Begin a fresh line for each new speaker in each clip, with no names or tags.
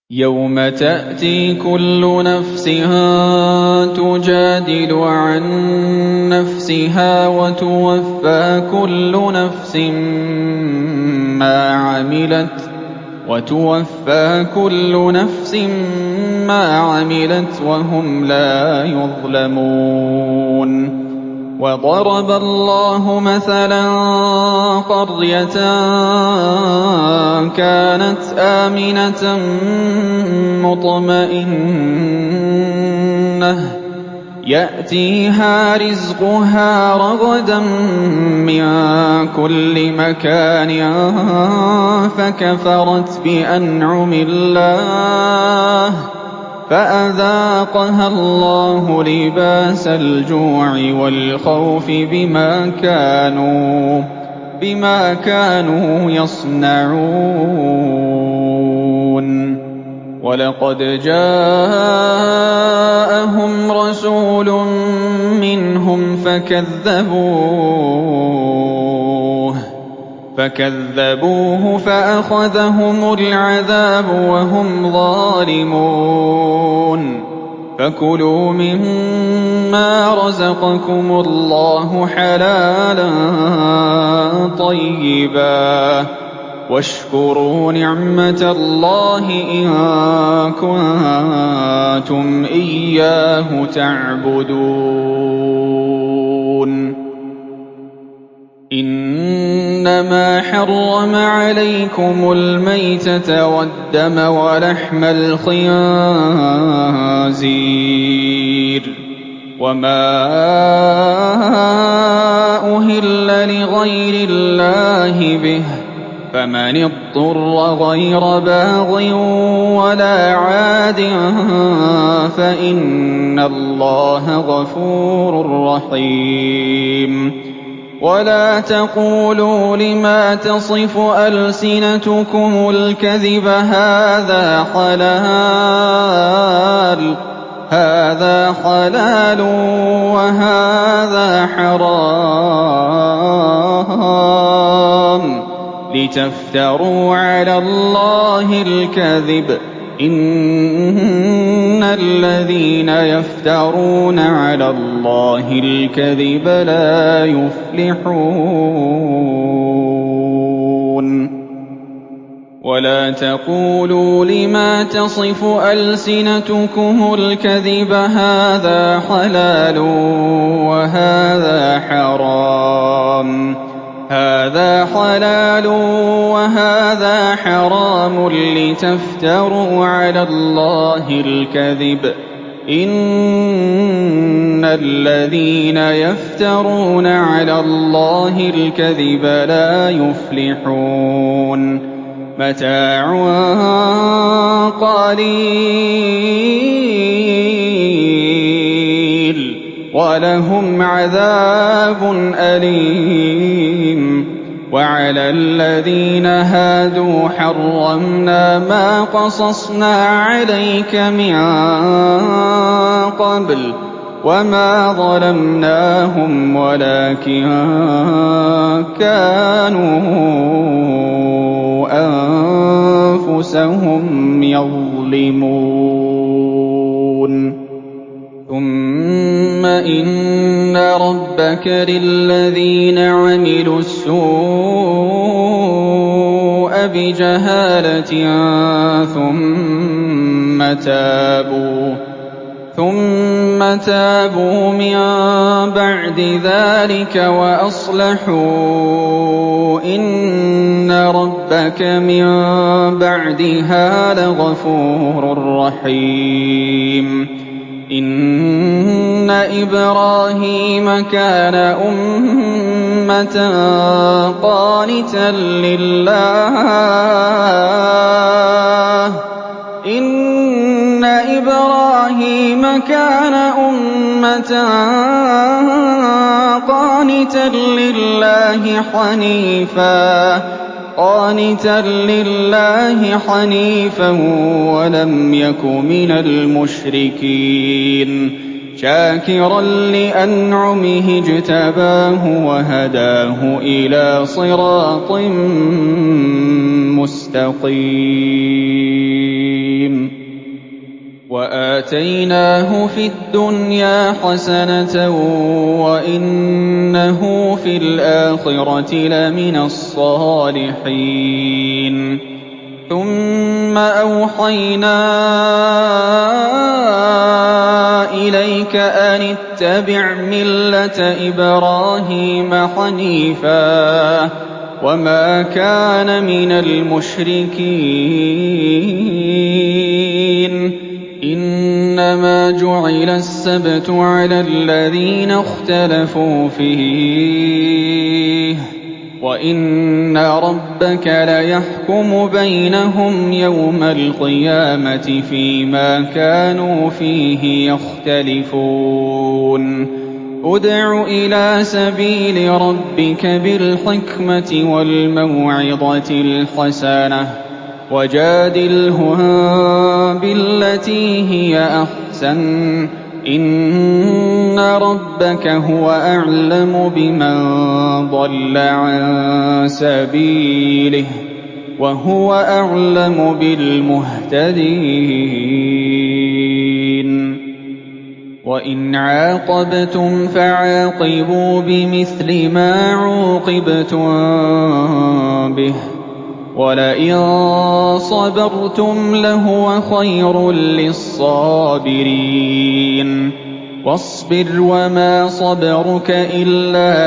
يَوْمَ تَأْتِي كُلُّ نَفْسٍ تُجَادِلُ عَن نَّفْسِهَا وَتُوَفَّىٰ كُلُّ نَفْسٍ مَّا عَمِلَتْ وَهُمْ لَا يُظْلَمُونَ وَضَرَبَ اللَّهُ مَثَلًا قَرْيَةً كَانَتْ آمِنَةً مُّطْمَئِنَّةً يَأْتِيهَا رِزْقُهَا رَغَدًا مِّن كُلِّ مَكَانٍ فَكَفَرَتْ بِأَنْعُمِ اللَّهِ فَأَذَاقَهَا اللَّهُ لِبَاسَ الْجُوعِ وَالْخَوْفِ بِمَا كَانُوا يَصْنَعُونَ وَلَقَدْ جَاءَهُمْ رَسُولٌ مِّنْهُمْ فَكَذَّبُوهُ فَأَخَذَهُمُ الْعَذَابُ وَهُمْ ظَالِمُونَ فَكُلُوا مِمَّا رَزَقَكُمُ اللَّهُ حَلَالًا طَيِّبًا وَاشْكُرُوا نِعْمَةَ اللَّهِ إِن كُنتُمْ إِيَّاهُ تَعْبُدُونَ إِنَّمَا حَرَّمَ عَلَيْكُمُ الْمَيْتَةَ وَالدَّمَ وَلَحْمَ الْخِنزِيرِ وَمَا أُهِلَّ لِغَيْرِ اللَّهِ بِهِ ۖ فَمَنِ اضْطُرَّ غَيْرَ بَاغٍ وَلَا عَادٍ فَإِنَّ اللَّهَ غَفُورٌ رَّحِيمٌ وَلَا تَقُولُوا لِمَا تَصِفُ أَلْسِنَتُكُمُ الْكَذِبَ هَٰذَا حَلَالٌ وَهَٰذَا حَرَامٌ لِّتَفْتَرُوا عَلَى اللَّهِ الْكَذِبَ ۚ إِنَّ الَّذِينَ يَفْتَرُونَ عَلَى اللَّهِ الْكَذِبَ لَا يُفْلِحُونَ وَلَا تَقُولُوا لِمَا تَصِفُ أَلْسِنَتُكُمُ الْكَذِبَ هَٰذَا حَلَالٌ وَهَٰذَا حَرَامٌ لِّتَفْتَرُوا عَلَى اللَّهِ الْكَذِبَ ۚ إِنَّ الَّذِينَ يَفْتَرُونَ عَلَى اللَّهِ الْكَذِبَ لَا يُفْلِحُونَ مَتَاعٌ قَلِيلٌ وَلَهُمْ عَذَابٌ أَلِيمٌ وَعَلَى الَّذِينَ هَادُوا حَرَّمْنَا مَا قَصَصْنَا عَلَيْكَ مِن قَبْلُ وَمَا ظَلَمْنَاهُمْ وَلَٰكِن كَانُوا أَنفُسَهُمْ يَظْلِمُونَ ثُمَّ إِنَّ رَبَّكَ لِلَّذِينَ عَمِلُوا السُّوءَ بِجَهَالَةٍ ثُمَّ تَابُوا مِن بَعْدِ ذَٰلِكَ وَأَصْلَحُوا إِنَّ رَبَّكَ مِن بَعْدِهَا لَغَفُورٌ رَّحِيمٌ إِنَّ إِبْرَاهِيمَ كَانَ أُمَّةً قَانِتًا لِّلَّهِ حَنِيفًا وَلَمْ يَكُ مِنَ الْمُشْرِكِينَ شَاكِرًا لِّأَنْعُمِهِ اجْتَبَاهُ وَهَدَاهُ إِلَىٰ صِرَاطٍ مُّسْتَقِيمٍ وَآتَيْنَاهُ فِي الدُّنْيَا حَسَنَةً وَإِنَّهُ فِي الْآخِرَةِ لَمِنَ الصَّالِحِينَ ثُمَّ أَوْحَيْنَا إِلَيْكَ أَنِ اتَّبِعْ مِلَّةَ إِبْرَاهِيمَ حَنِيفًا وَمَا كَانَ مِنَ الْمُشْرِكِينَ إِنَّمَا جُعِلَ السَّبْتُ عَلَى الَّذِينَ اخْتَلَفُوا فِيهِ ۚ وَإِنَّ رَبَّكَ لَيَحْكُمُ بَيْنَهُمْ يَوْمَ الْقِيَامَةِ فِيمَا كَانُوا فِيهِ يَخْتَلِفُونَ ادْعُ إِلَىٰ سَبِيلِ رَبِّكَ بِالْحِكْمَةِ وَالْمَوْعِظَةِ الْحَسَنَةِ وَجَادِلْهُم بِالَّتِي هِيَ أَحْسَنُ ۚ إِنَّ رَبَّكَ هُوَ أَعْلَمُ بِمَن ضَلَّ عَن سَبِيلِهِ وَهُوَ أَعْلَمُ بِالْمُهْتَدِينَ وَإِنْ عَاقَبْتُمْ فَعَاقِبُوا بِمِثْلِ مَا عُوقِبْتُم بِهِ ۖ وَلَئِن صَبَرْتُمْ لَهُوَ خَيْرٌ لِّلصَّابِرِينَ وَاصْبِرْ وَمَا صَبْرُكَ إِلَّا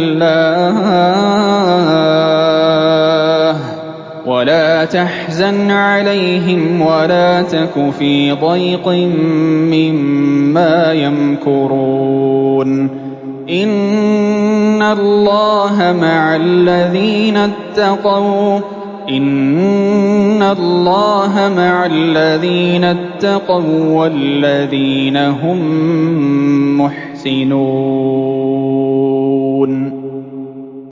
بِاللَّهِ وَلَا تَحْزَنْ عَلَيْهِمْ وَلَا تَكُ فِي ضَيْقٍ مِّمَّا يَمْكُرُونَ إِنَّ اللَّهَ مَعَ الَّذِينَ اتَّقَوا وَّالَّذِينَ هُم مُّحْسِنُونَ